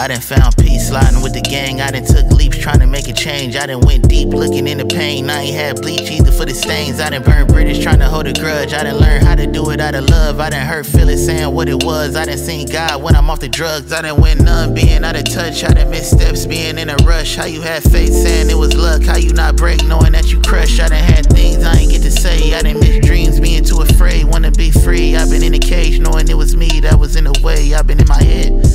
I done found peace sliding with the gang. I done took leaps trying to make a change. I done went deep looking in the pain. I ain't had bleach either for the stains. I done burned British trying to hold a grudge. I done learned how to do it out of love. I done hurt feelings saying what it was. I done seen God when I'm off the drugs. I done went numb being out of touch. I done missed steps being in a rush. How you had faith saying it was luck. How you not break knowing that you crush. I done had things I ain't get to say. I done missed dreams being too afraid. Wanna be free. I been in a cage knowing it was me that was in the way. I been in my head.